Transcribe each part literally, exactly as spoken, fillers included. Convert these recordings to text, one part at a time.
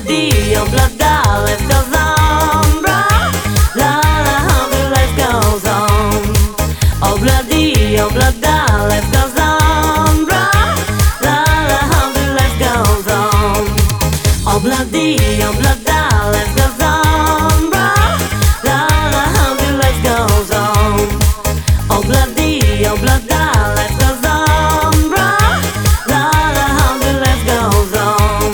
bloody, oh bloody, life goes on, bruh. La la, how the life goes on. Oh bloody, oh bloody, life goes on, bruh. La la, how the life goes on. Oh bloody, oh bloody, life goes on, bruh. La la, how the life goes on. Oh bloody, oh bloody, life goes on, bruh. La la, how the life goes on.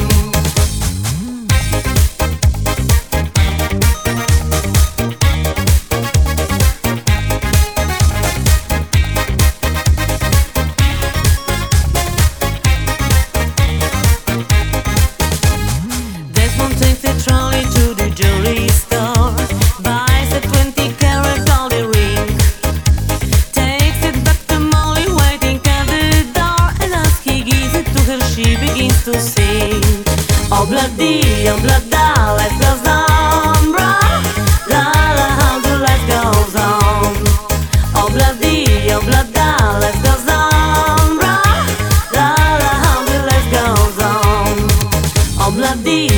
Desmond takes a trolley to the jewelry store, buys a twenty carat gold ring, takes it back to Molly waiting at the door, and as he gives it to her she begins to sing. Oh bloody, oh bloody, life goes on, bruh. La la, how the life goes on. Oh bloody, oh bloody, life goes on, bruh. La la, how the life goes on. Oh bloody,